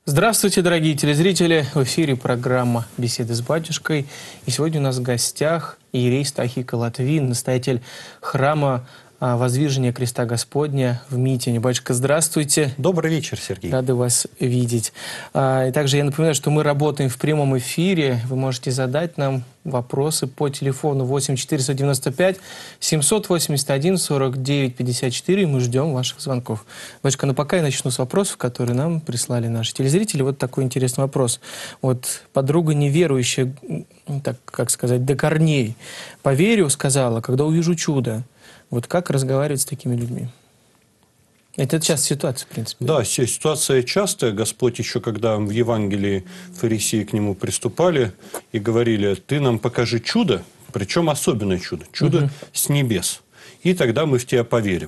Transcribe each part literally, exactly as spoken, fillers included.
Здравствуйте, дорогие телезрители! В эфире программа «Беседы с батюшкой». И сегодня у нас в гостях иерей Стахий Латвин, настоятель храма Воздвижения Креста Господня в Митине. Батюшка, здравствуйте. Добрый вечер, Сергей. Рады вас видеть. И также я напоминаю, что мы работаем в прямом эфире. Вы можете задать нам вопросы по телефону восемь четыреста девяносто пять семьсот восемьдесят один сорок девять пятьдесят четыре. И мы ждем ваших звонков. Батюшка, ну пока я начну с вопросов, которые нам прислали наши телезрители. Вот такой интересный вопрос. Вот подруга неверующая, так как сказать, до корней, поверю, сказала, когда увижу чудо. Вот как разговаривать с такими людьми? Это часто ситуация, в принципе. Да, ситуация частая. Господь еще, когда в Евангелии фарисеи к нему приступали и говорили: ты нам покажи чудо, причем особенное чудо, чудо угу. с небес, и тогда мы в тебя поверим.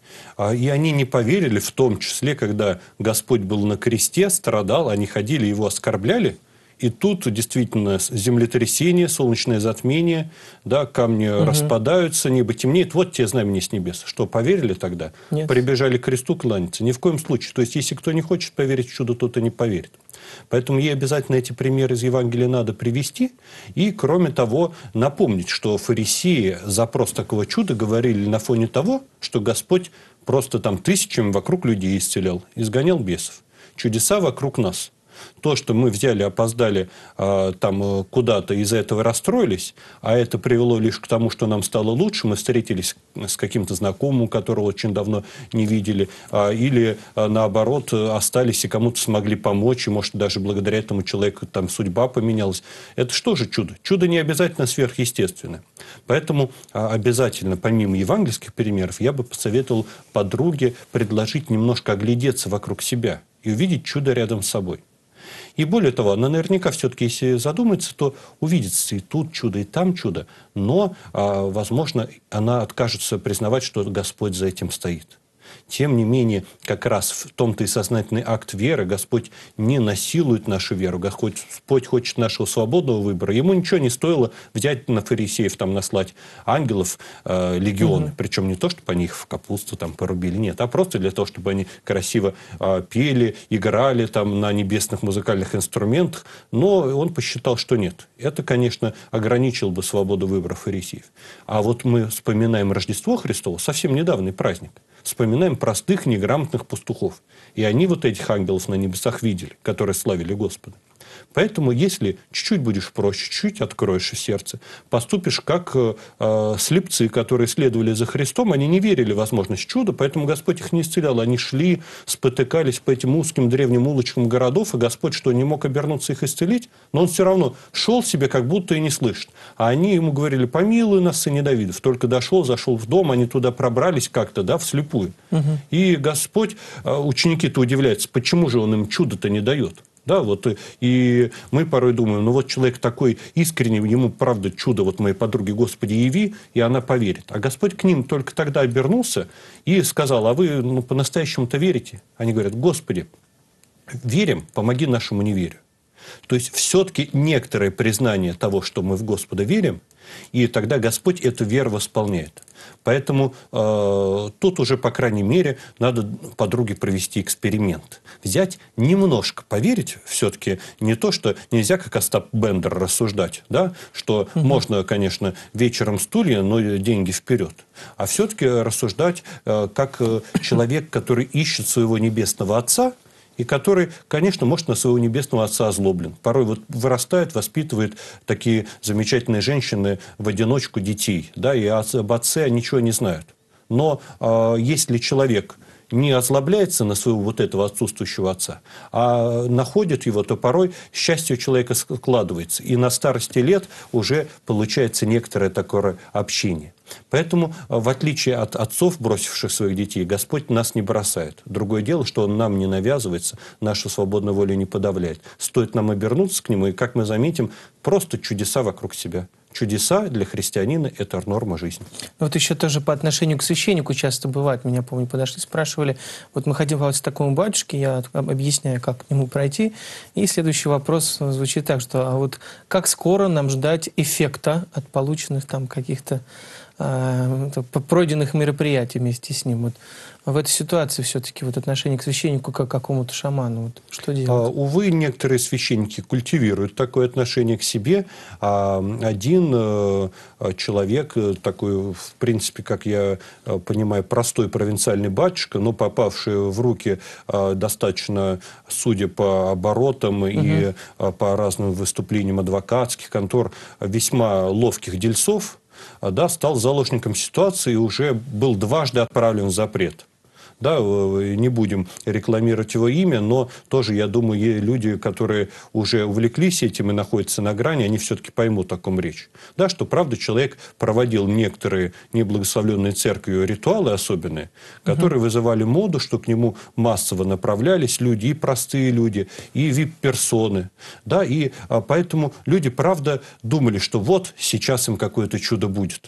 И они не поверили, в том числе, когда Господь был на кресте, страдал, они ходили, его оскорбляли. И тут действительно землетрясение, солнечное затмение, да, камни угу. распадаются, небо темнеет. Вот те знамения с небес. Что, поверили тогда? Нет. Прибежали к кресту кланяться? Ни в коем случае. То есть, если кто не хочет поверить в чудо, тот и не поверит. Поэтому ей обязательно эти примеры из Евангелия надо привести. И, кроме того, напомнить, что фарисеи запрос такого чуда говорили на фоне того, что Господь просто там тысячами вокруг людей исцелял, изгонял бесов. Чудеса вокруг нас. То, что мы взяли, опоздали э, там куда-то, из-за этого расстроились, а это привело лишь к тому, что нам стало лучше, мы встретились с каким-то знакомым, которого очень давно не видели, э, или э, наоборот остались и кому-то смогли помочь, и, может, даже благодаря этому человеку там судьба поменялась. Это что же чудо? Чудо не обязательно сверхъестественное. Поэтому э, обязательно, помимо евангельских примеров, я бы посоветовал подруге предложить немножко оглядеться вокруг себя и увидеть чудо рядом с собой. И более того, она наверняка все-таки, если задумается, то увидится и тут чудо, и там чудо. Но, возможно, она откажется признавать, что Господь за этим стоит. Тем не менее, как раз в том-то и сознательный акт веры. Господь не насилует нашу веру. Господь хочет нашего свободного выбора. Ему ничего не стоило взять на фарисеев, там, наслать ангелов э, легионы. Угу. Причем не то, чтобы они их в капусту там порубили, нет, а просто для того, чтобы они красиво э, пели, играли там на небесных музыкальных инструментах. Но он посчитал, что нет. Это, конечно, ограничило бы свободу выбора фарисеев. А вот мы вспоминаем Рождество Христово, совсем недавний праздник. Вспоминаем простых, неграмотных пастухов. И они вот этих ангелов на небесах видели, которые славили Господа. Поэтому, если чуть-чуть будешь проще, чуть-чуть откроешь сердце, поступишь как э, слепцы, которые следовали за Христом, они не верили в возможность чуда, поэтому Господь их не исцелял. Они шли, спотыкались по этим узким древним улочкам городов, и Господь что, не мог обернуться их исцелить? Но он все равно шел себе, как будто и не слышит. А они ему говорили: помилуй нас, сыне Давидов. Только дошел, зашел в дом, они туда пробрались как-то, да, вслепую. Угу. И Господь, ученики-то удивляются, почему же он им чудо-то не дает? Да, вот, и мы порой думаем, ну вот человек такой искренний, ему правда чудо, вот моей подруге Господи яви, и она поверит. А Господь к ним только тогда обернулся и сказал: а вы ну, по-настоящему-то верите? Они говорят: Господи, верим, помоги нашему неверию. То есть, все-таки некоторое признание того, что мы в Господа верим, и тогда Господь эту веру восполняет. Поэтому э, тут уже, по крайней мере, надо подруге провести эксперимент. Взять немножко, поверить все-таки не то, что нельзя, как Остап Бендер, рассуждать, да, что угу. можно, конечно, вечером стулья, но деньги вперед. А все-таки рассуждать э, как человек, который ищет своего небесного Отца, и который, конечно, может, на своего небесного Отца озлоблен. Порой вот вырастает, воспитывает такие замечательные женщины в одиночку детей, да, и об отце ничего не знают. Но э, если человек не озлобляется на своего вот этого отсутствующего отца, а находит его, то порой счастье у человека складывается. И на старости лет уже получается некоторое такое общение. Поэтому, в отличие от отцов, бросивших своих детей, Господь нас не бросает. Другое дело, что Он нам не навязывается, нашу свободную волю не подавляет. Стоит нам обернуться к Нему, и, как мы заметим, просто чудеса вокруг себя. Чудеса для христианина – это норма жизни. Вот еще тоже по отношению к священнику часто бывает. Меня, помню, подошли, спрашивали. Вот мы хотим к такому батюшке, я объясняю, как к нему пройти. И следующий вопрос звучит так, что а вот как скоро нам ждать эффекта от полученных там каких-то э, пройденных мероприятий вместе с ним. Вот. В этой ситуации все-таки вот отношение к священнику как к какому-то шаману. Вот что делать? А, увы, некоторые священники культивируют такое отношение к себе. А один э, человек, такой, в принципе, как я понимаю, простой провинциальный батюшка, но попавший в руки э, достаточно, судя по оборотам угу. и э, по разным выступлениям адвокатских контор, весьма ловких дельцов, да, стал заложником ситуации и уже был дважды отправлен в запрет. Да, не будем рекламировать его имя, но тоже, я думаю, люди, которые уже увлеклись этим и находятся на грани, они все-таки поймут, о ком речь. Да, что, правда, человек проводил некоторые неблагословленные церковью ритуалы особенные, которые угу. вызывали моду, что к нему массово направлялись люди, и простые люди, и вип-персоны. Да, и поэтому люди, правда, думали, что вот сейчас им какое-то чудо будет.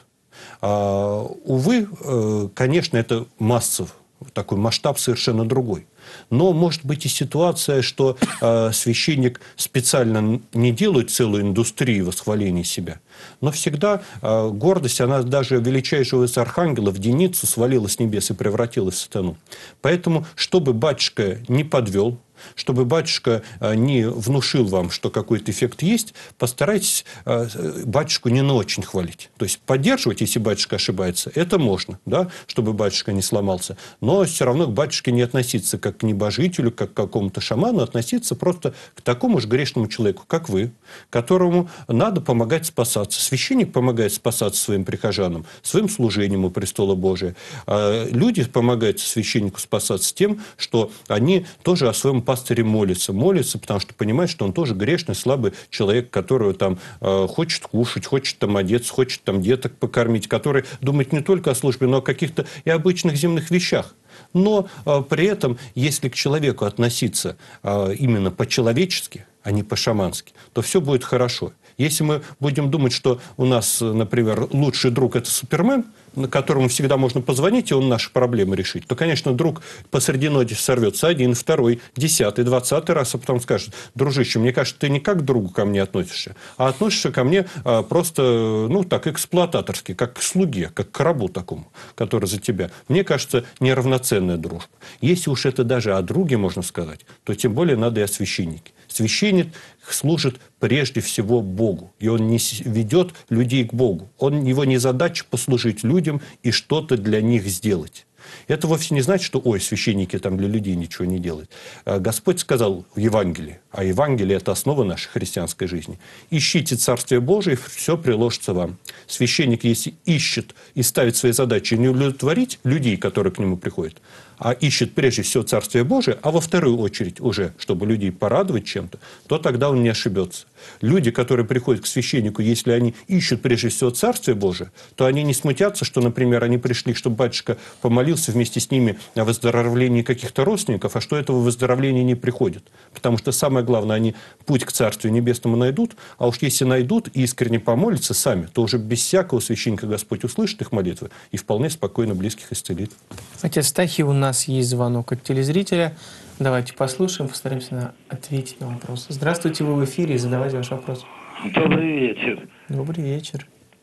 А, увы, конечно, это массово. Такой масштаб совершенно другой. Но может быть и ситуация, что э, священник специально не делает целую индустрию восхваления себя. Но всегда э, гордость, она даже величайшего из архангелов, Деницу, свалила с небес и превратилась в сатану. Поэтому, чтобы батюшка не подвел, чтобы батюшка не внушил вам, что какой-то эффект есть, постарайтесь батюшку не на очень хвалить. То есть поддерживать, если батюшка ошибается, это можно, да, чтобы батюшка не сломался. Но все равно к батюшке не относиться как к небожителю, как к какому-то шаману, относиться просто к такому же грешному человеку, как вы, которому надо помогать спасаться. Священник помогает спасаться своим прихожанам, своим служением у престола Божия. Люди помогают священнику спасаться тем, что они тоже о своем пастыре молится. Молится, потому что понимает, что он тоже грешный, слабый человек, которого там э, хочет кушать, хочет там одеться, хочет там деток покормить, который думает не только о службе, но о каких-то и обычных земных вещах. Но э, при этом, если к человеку относиться э, именно по-человечески, а не по-шамански, то все будет хорошо. Если мы будем думать, что у нас, например, лучший друг – это Супермен, которому всегда можно позвонить, и он наши проблемы решит, то, конечно, друг посреди ночи сорвется один, второй, десятый, двадцатый раз, а потом скажет: дружище, мне кажется, ты не как к другу ко мне относишься, а относишься ко мне а, просто, ну, так, эксплуататорски, как к слуге, как к рабу такому, который за тебя. Мне кажется, неравноценная дружба. Если уж это даже о друге можно сказать, то тем более надо и о священнике. Священник служит прежде всего Богу, и он не ведет людей к Богу. Он, его не задача послужить людям и что-то для них сделать. Это вовсе не значит, что, ой, священники там для людей ничего не делают. Господь сказал в Евангелии, а Евангелие – это основа нашей христианской жизни: ищите Царствие Божие, все приложится вам. Священник, если ищет и ставит свои задачи не удовлетворить людей, которые к нему приходят, а ищет прежде всего Царствие Божие, а во вторую очередь уже, чтобы людей порадовать чем-то, то тогда он не ошибется. Люди, которые приходят к священнику, если они ищут прежде всего Царствие Божие, то они не смутятся, что, например, они пришли, чтобы батюшка помолился вместе с ними о выздоровлении каких-то родственников, а что этого выздоровления не приходит. Потому что самое главное, они путь к Царствию Небесному найдут, а уж если найдут и искренне помолятся сами, то уже без всякого священника Господь услышит их молитвы и вполне спокойно близких исцелит. Отец Стахий, у нас есть звонок от телезрителя. Давайте послушаем, постараемся на... ответить на вопрос. Здравствуйте, вы в эфире, и задавайте ваш вопрос. Добрый вечер. Добрый вечер.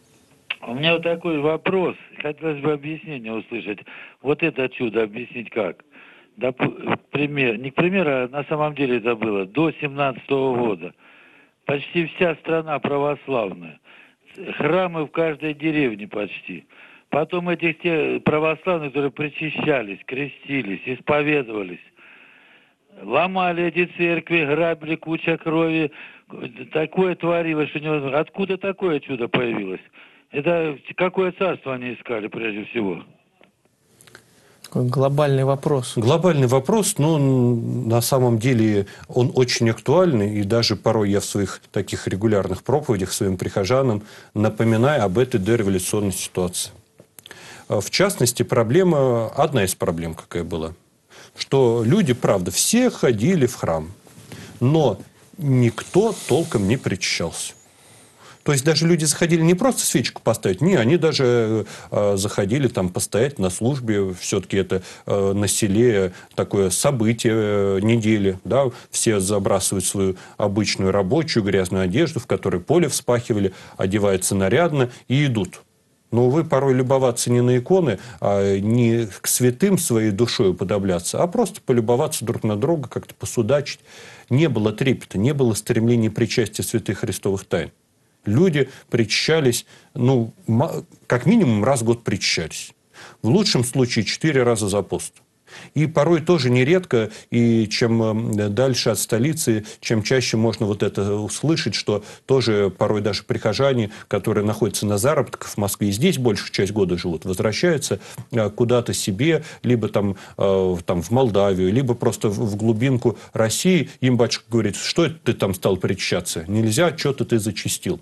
У меня вот такой вопрос. Хотелось бы объяснение услышать. Вот это чудо объяснить как? Да, пример, не к примеру, а на самом деле это было до семнадцатого года. Почти вся страна православная. Храмы в каждой деревне почти. Потом этих те православных, которые причащались, крестились, исповедовались, ломали эти церкви, грабили, куча крови. Такое творилось, что невозможно. Откуда такое чудо появилось? Это какое царство они искали прежде всего? Такой глобальный вопрос. Глобальный вопрос, но на самом деле он очень актуальный. И даже порой я в своих таких регулярных проповедях своим прихожанам напоминаю об этой дореволюционной ситуации. В частности, проблема, одна из проблем какая была, что люди, правда, все ходили в храм, но никто толком не причащался. То есть даже люди заходили не просто свечку поставить, не, они даже э, заходили там постоять на службе, все-таки это э, на селе такое событие э, недели, да, все забрасывают свою обычную рабочую грязную одежду, в которой поле вспахивали, одеваются нарядно и идут Но, увы, порой любоваться не на иконы, а не к святым своей душой уподобляться, а просто полюбоваться друг на друга, как-то посудачить. Не было трепета, не было стремления причастия святых христовых тайн. Люди причащались, ну, как минимум раз в год причащались. В лучшем случае четыре раза за пост. И порой тоже нередко, и чем дальше от столицы, чем чаще можно вот это услышать, что тоже порой даже прихожане, которые находятся на заработках в Москве, и здесь большую часть года живут, возвращаются куда-то себе, либо там, там в Молдавию, либо просто в глубинку России. Им батюшка говорит, что это ты там стал причащаться? Нельзя, что-то ты зачастил.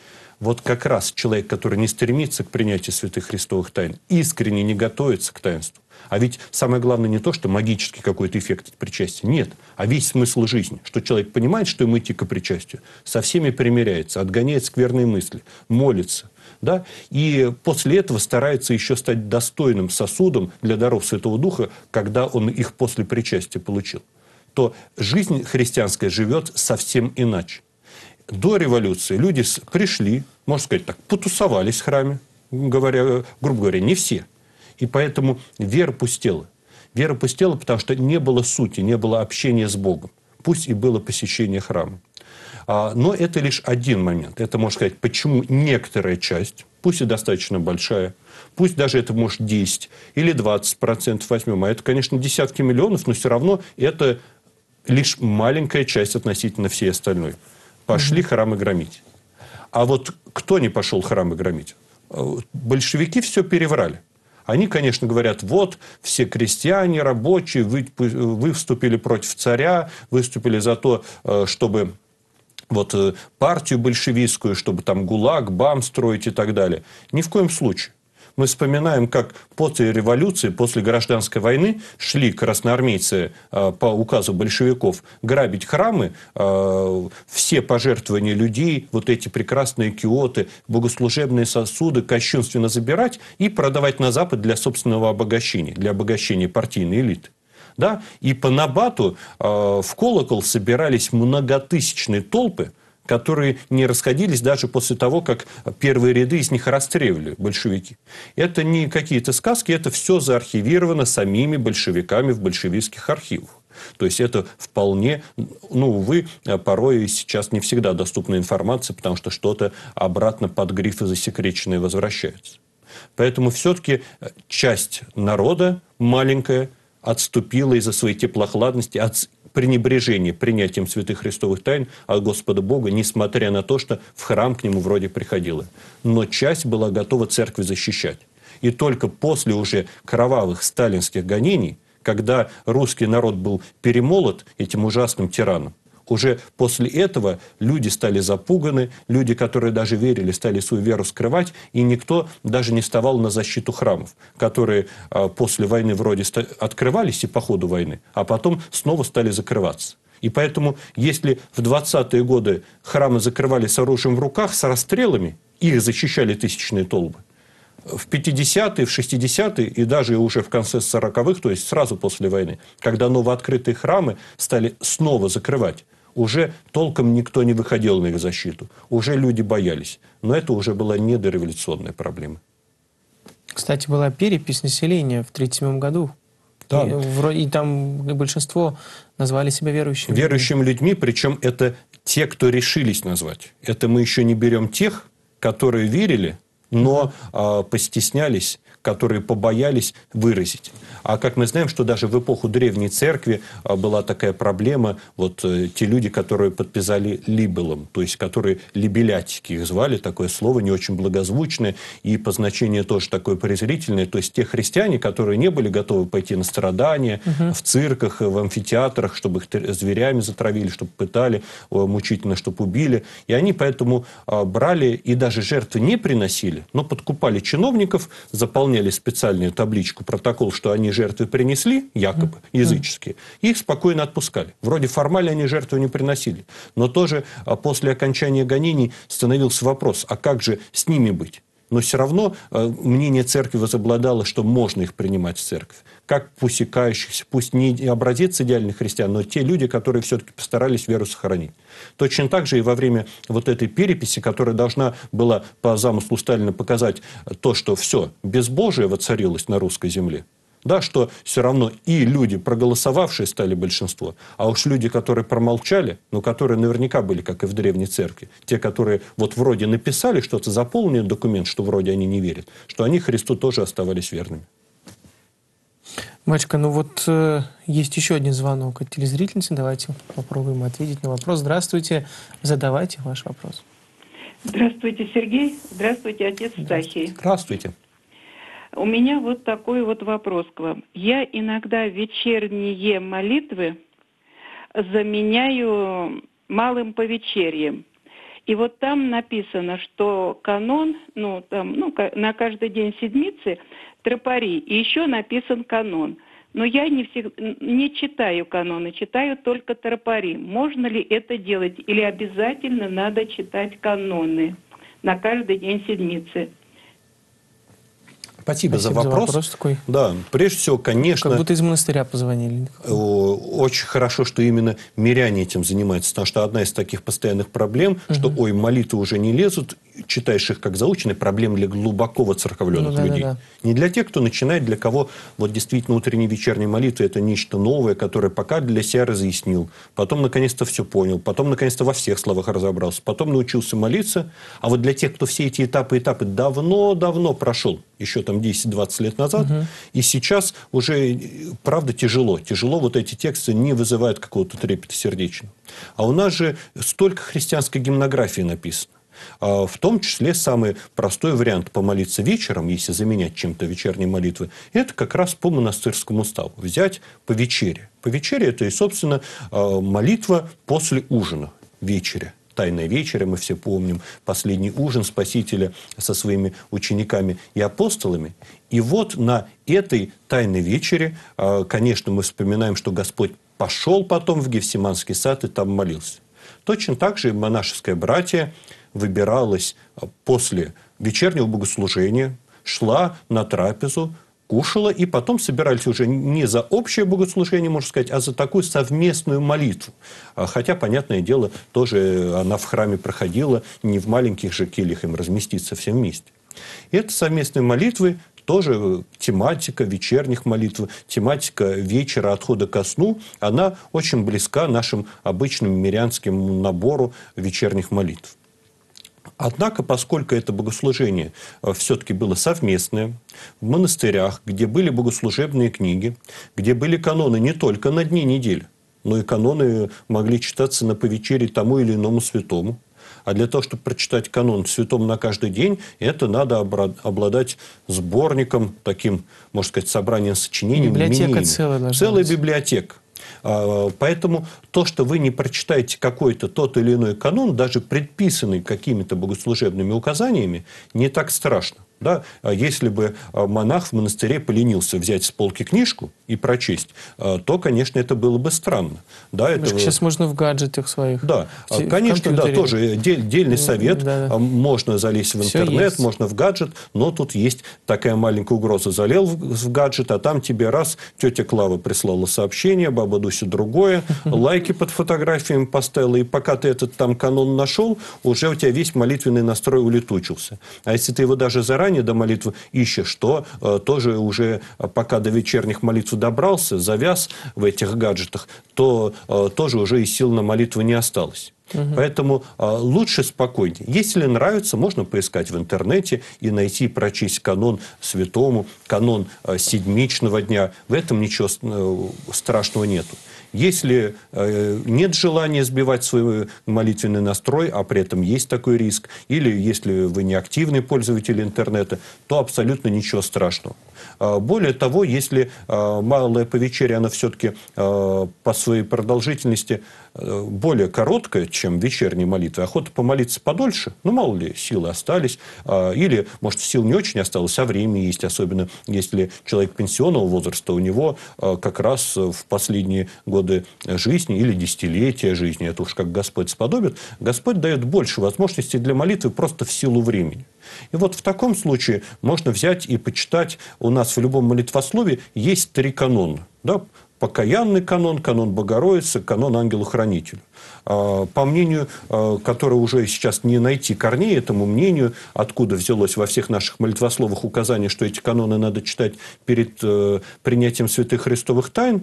Вот как раз человек, который не стремится к принятию святых христовых тайн, искренне не готовится к таинству. А ведь самое главное не то, что магический какой-то эффект от причастия. Нет. А весь смысл жизни. Что человек понимает, что ему идти к причастию, со всеми примиряется, отгоняет скверные мысли, молится. Да? И после этого старается еще стать достойным сосудом для даров Святого Духа, когда он их после причастия получил. То жизнь христианская живет совсем иначе. До революции люди пришли, можно сказать так, потусовались в храме, говоря, грубо говоря, не все. И поэтому вера пустела. Вера пустела, потому что не было сути, не было общения с Богом. Пусть и было посещение храма. Но это лишь один момент. Это, можно сказать, почему некоторая часть, пусть и достаточно большая, пусть даже это может десять или двадцать процентов возьмем, а это, конечно, десятки миллионов, но все равно это лишь маленькая часть относительно всей остальной. Пошли храмы громить. А вот кто не пошел храмы громить? Большевики все переврали. Они, конечно, говорят, вот, все крестьяне, рабочие, вы, выступили против царя, выступили за то, чтобы вот, партию большевистскую, чтобы там ГУЛАГ, БАМ строить и так далее. Ни в коем случае. Мы вспоминаем, как после революции, после гражданской войны шли красноармейцы э, по указу большевиков грабить храмы, э, все пожертвования людей, вот эти прекрасные киоты, богослужебные сосуды кощунственно забирать и продавать на Запад для собственного обогащения, для обогащения партийной элиты. Да? И по набату э, в колокол собирались многотысячные толпы, которые не расходились даже после того, как первые ряды из них расстреливали большевики. Это не какие-то сказки, это все заархивировано самими большевиками в большевистских архивах. То есть это вполне, ну, увы, порой сейчас не всегда доступная информация, потому что что-то обратно под грифы засекреченное возвращается. Поэтому все-таки часть народа маленькая отступила из-за своей теплохладности от пренебрежения принятием святых христовых тайн от Господа Бога, несмотря на то, что в храм к нему вроде приходила. Но часть была готова церкви защищать. И только после уже кровавых сталинских гонений, когда русский народ был перемолот этим ужасным тираном, уже после этого люди стали запуганы, люди, которые даже верили, стали свою веру скрывать, и никто даже не вставал на защиту храмов, которые после войны вроде открывались и по ходу войны, а потом снова стали закрываться. И поэтому, если в двадцатые годы храмы закрывали с оружием в руках, с расстрелами, их защищали тысячные толпы, в пятидесятые, в шестидесятые и даже уже в конце сороковых, то есть сразу после войны, когда новооткрытые храмы стали снова закрывать, уже толком никто не выходил на их защиту. Уже люди боялись. Но это уже была недореволюционная проблема. Кстати, была перепись населения в тысяча девятьсот тридцать седьмом году. Да. И, вроде, и там большинство назвали себя верующими. Верующими людьми, причем это те, кто решились назвать. Это мы еще не берем тех, которые верили, но а, постеснялись, которые побоялись выразить. А как мы знаем, что даже в эпоху Древней Церкви а, была такая проблема, вот э, те люди, которые подписали либелом, то есть которые либелятики их звали, такое слово не очень благозвучное и по значению тоже такое презрительное, то есть те христиане, которые не были готовы пойти на страдания угу. в цирках, в амфитеатрах, чтобы их зверями затравили, чтобы пытали, мучительно, чтобы убили, и они поэтому а, брали и даже жертвы не приносили, но подкупали чиновников, заполняли специальную табличку, протокол, что они жертвы принесли, якобы, языческие, и их спокойно отпускали. Вроде формально они жертвы не приносили. Но тоже после окончания гонений становился вопрос, а как же с ними быть? Но все равно мнение церкви возобладало, что можно их принимать в церковь. Как пусть и кающихся, пусть не образец идеальных христиан, но те люди, которые все-таки постарались веру сохранить. Точно так же и во время вот этой переписи, которая должна была по замыслу Сталина показать то, что все, безбожие воцарилось на русской земле. Да, что все равно и люди, проголосовавшие, стали большинство, а уж люди, которые промолчали, но которые наверняка были, как и в Древней Церкви, те, которые вот вроде написали что-то, заполнили документ, что вроде они не верят, что они Христу тоже оставались верными. Батюшка, ну вот э, есть еще один звонок от телезрительницы. Давайте попробуем ответить на вопрос. Здравствуйте, задавайте ваш вопрос. Здравствуйте, Сергей. Здравствуйте, отец Стахий. Здравствуйте. У меня вот такой вот вопрос к вам. Я иногда вечерние молитвы заменяю малым повечерьем. И вот там написано, что канон, ну, там, ну, на каждый день седмицы тропари, и еще написан канон. Но я не, всег... не читаю каноны, читаю только тропари. Можно ли это делать? Или обязательно надо читать каноны на каждый день седмицы? Спасибо, Спасибо за вопрос. За вопрос такой. Да, прежде всего, конечно... Как будто из монастыря позвонили. Очень хорошо, что именно миряне этим занимаются, потому что одна из таких постоянных проблем, угу. что, ой, молитвы уже не лезут, читаешь их как заученные, проблема для глубоко воцерковленных ну, да, людей. Да, да. Не для тех, кто начинает, для кого вот действительно утренняя вечерняя молитва – это нечто новое, которое пока для себя разъяснил, потом наконец-то все понял, потом наконец-то во всех словах разобрался, потом научился молиться. А вот для тех, кто все эти этапы этапы давно-давно прошел, еще там десять-двадцать лет назад, угу. и сейчас уже, правда, тяжело. Тяжело вот эти тексты не вызывают какого-то трепета сердечного. А у нас же столько христианской гимнографии написано. В том числе самый простой вариант помолиться вечером, если заменять чем-то вечерние молитвы, это как раз по монастырскому уставу. Взять по вечере. По вечере это и, собственно, молитва после ужина, вечеря. Тайная вечеря, мы все помним, последний ужин Спасителя со своими учениками и апостолами. И вот на этой тайной вечере, конечно, мы вспоминаем, что Господь пошел потом в Гефсиманский сад и там молился. Точно так же и монашеское братье выбиралась после вечернего богослужения, шла на трапезу, кушала, и потом собирались уже не за общее богослужение, можно сказать, а за такую совместную молитву. Хотя, понятное дело, тоже она в храме проходила, не в маленьких же кельях им разместиться все вместе. И это совместные молитвы, тоже тематика вечерних молитв, тематика вечера отхода ко сну, она очень близка нашим обычным мирянским набору вечерних молитв. Однако, поскольку это богослужение все-таки было совместное, в монастырях, где были богослужебные книги, где были каноны не только на дни недели, но и каноны могли читаться на повечерии тому или иному святому. А для того, чтобы прочитать канон святому на каждый день, это надо обладать сборником, таким, можно сказать, собранием сочинений. Библиотека целая должна Целая быть. библиотека. Поэтому то, что вы не прочитаете какой-то тот или иной канон, даже предписанный какими-то богослужебными указаниями, не так страшно. Да? Если бы монах в монастыре поленился взять с полки книжку и прочесть, то, конечно, это было бы странно. Да, это... Сейчас можно в гаджетах своих. Да, конечно, да, тоже дельный совет. Да, да. Можно залезть в интернет, можно в гаджет, но тут есть такая маленькая угроза. Залил в гаджет, а там тебе раз, тетя Клава прислала сообщение, баба Дуся другое, лайки под фотографиями поставила, и пока ты этот там канон нашел, уже у тебя весь молитвенный настрой улетучился. А если ты его даже заранее до молитвы ищешь, то э, тоже уже, пока до вечерних молитв добрался, завяз в этих гаджетах, то э, тоже уже и сил на молитву не осталось. Угу. Поэтому э, лучше спокойнее. Если нравится, можно поискать в интернете и найти, прочесть канон святому, канон э, седмичного дня. В этом ничего э, страшного нету. Если э, нет желания сбивать свой молитвенный настрой, а при этом есть такой риск, или если вы не активный пользователь интернета, то абсолютно ничего страшного. Э, более того, если э, малая повечерия, она все-таки э, по своей продолжительности э, более короткая, чем вечерние молитвы, охота помолиться подольше, ну, мало ли, силы остались, э, или, может, сил не очень осталось, а время есть, особенно если человек пенсионного возраста, у него э, как раз в последние годы годы жизни или десятилетия жизни, это уж как Господь сподобит, Господь дает больше возможностей для молитвы просто в силу времени. И вот в таком случае можно взять и почитать, у нас в любом молитвословии есть три канона. Да? Покаянный канон, канон Богородицы, канон Ангела-Хранителя. По мнению, которое уже сейчас не найти корней этому мнению, откуда взялось во всех наших молитвословах указание, что эти каноны надо читать перед принятием святых христовых тайн,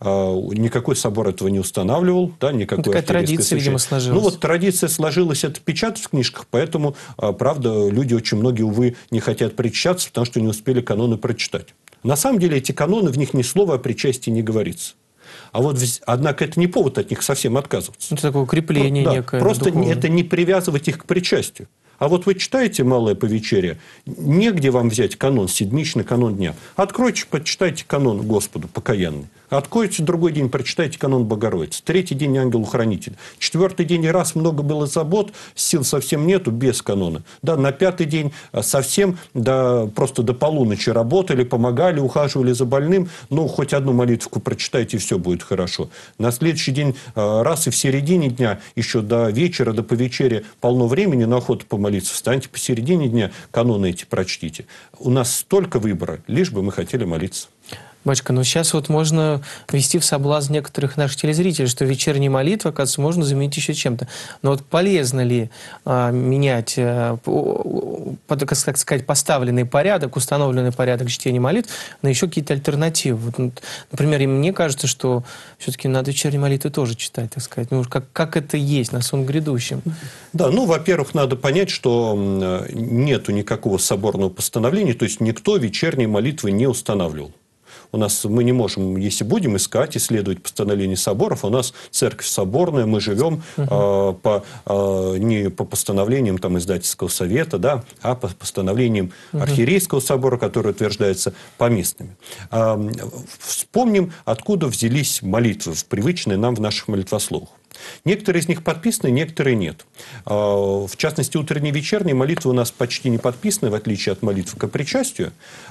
никакой собор этого не устанавливал. Да, никакой такая традиция, видимо, сложилась. Ну вот традиция сложилась, это печатать в книжках, поэтому, правда, люди очень многие, увы, не хотят причащаться, потому что не успели каноны прочитать. На самом деле эти каноны, в них ни слова о причастии не говорится. А вот, однако, это не повод от них совсем отказываться. Это такое укрепление да, некое. Просто духовное. Это не привязывать их к причастию. А вот вы читаете «Малое повечерие», негде вам взять канон седмичный, канон дня. Откройте, почитайте канон Господу покаянный. Откройте другой день, прочитайте канон Богородицы. Третий день Ангелу-Хранителю. Четвертый день, раз много было забот, сил совсем нету, без канона. Да, на пятый день совсем, да, просто до полуночи работали, помогали, ухаживали за больным. Ну, хоть одну молитву прочитайте, и все будет хорошо. На следующий день, раз и в середине дня, еще до вечера, до повечерия полно времени на охоту помолиться. Встаньте посередине дня, каноны эти прочтите. У нас столько выбора, лишь бы мы хотели молиться. Батюшка, ну сейчас вот можно ввести в соблазн некоторых наших телезрителей, что вечерние молитвы, оказывается, можно заменить еще чем-то. Но вот полезно ли а, менять, а, под, как сказать, поставленный порядок, установленный порядок чтения молитв на еще какие-то альтернативы? Вот, например, мне кажется, что все-таки надо вечерние молитвы тоже читать, так сказать. Ну, как, как это есть на сон грядущем? Да, ну, во-первых, надо понять, что нету никакого соборного постановления, то есть никто вечерние молитвы не устанавливал. У нас мы не можем, если будем искать, исследовать постановления соборов, у нас церковь соборная, мы живем uh-huh. э, по, э, не по постановлениям там, издательского совета, да, а по постановлениям uh-huh. архиерейского собора, которые утверждаются поместными. Э, вспомним, откуда взялись молитвы, привычные нам в наших молитвословах. Некоторые из них подписаны, некоторые нет. В частности, утренние и вечерние молитвы у нас почти не подписаны, в отличие от молитвы ко причастию.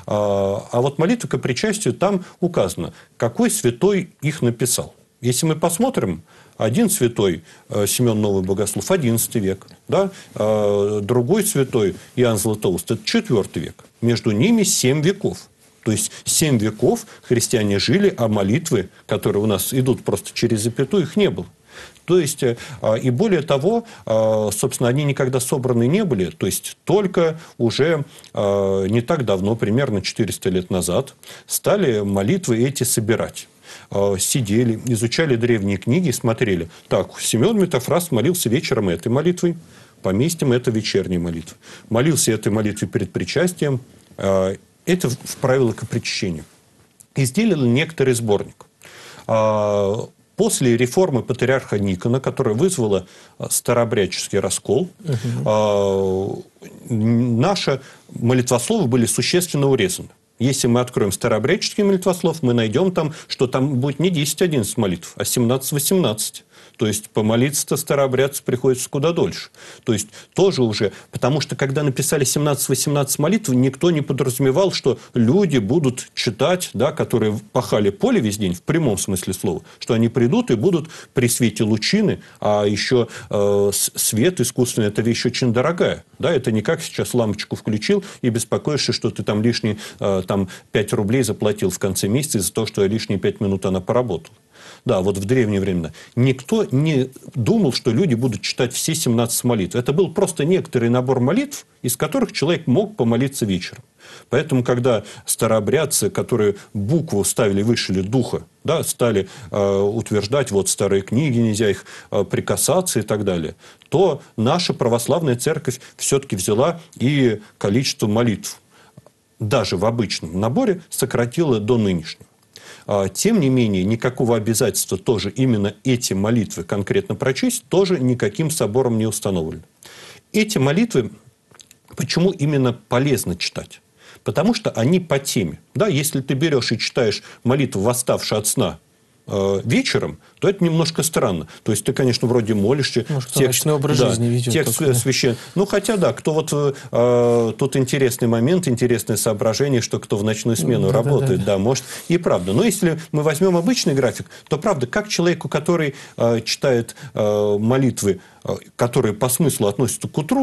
А вот молитва ко причастию, там указано, какой святой их написал. Если мы посмотрим, один святой, Симеон Новый Богослов, одиннадцатый век. Да? Другой святой, Иоанн Златоуст, это четвёртый век. Между ними семь веков. То есть семь веков христиане жили, а молитвы, которые у нас идут просто через запятую, их не было. То есть, и более того, собственно, они никогда собраны не были, то есть, только уже не так давно, примерно четыреста лет назад, стали молитвы эти собирать. Сидели, изучали древние книги, смотрели. Так, Симеон Метафраст молился вечером этой молитвой, поместим это вечерней молитвой. Молился этой молитвой перед причастием, это в правило к причащению. И сделали некоторый сборник. После реформы патриарха Никона, которая вызвала старообрядческий раскол, uh-huh. наши молитвословы были существенно урезаны. Если мы откроем старообрядческий молитвослов, мы найдем там, что там будет не десять-одиннадцать молитв, а семнадцать-восемнадцать. То есть, помолиться-то старообрядцу приходится куда дольше. То есть, тоже уже... Потому что, когда написали семнадцать-восемнадцать молитв, никто не подразумевал, что люди будут читать, да, которые пахали поле весь день, в прямом смысле слова, что они придут и будут при свете лучины, а еще э, свет искусственный – это вещь очень дорогая. Да, это не как сейчас лампочку включил и беспокоишься, что ты там лишние э, там, пять рублей заплатил в конце месяца из-за того, что лишние пять минут она поработала. Да, вот в древние времена. Никто не думал, что люди будут читать все семнадцать молитв. Это был просто некоторый набор молитв, из которых человек мог помолиться вечером. Поэтому, когда старообрядцы, которые букву ставили выше духа, да, стали э, утверждать, вот старые книги, нельзя их э, прикасаться и так далее, то наша православная церковь все-таки взяла и количество молитв, даже в обычном наборе, сократила до нынешнего. Тем не менее, никакого обязательства тоже именно эти молитвы конкретно прочесть тоже никаким собором не установлено. Эти молитвы, почему именно полезно читать? Потому что они по теме. Да, если ты берешь и читаешь молитву «Восставший от сна» э, вечером, то это немножко странно. То есть, ты, конечно, вроде молишься. Может, кто ночной образ да, жизни ведет. Текст только, да. священный. Ну, хотя, да, кто вот... Э, тут интересный момент, интересное соображение, что кто в ночную смену да, работает, да, да. да, может. И правда. Но если мы возьмем обычный график, то, правда, как человеку, который э, читает э, молитвы, э, которые по смыслу относятся к утру,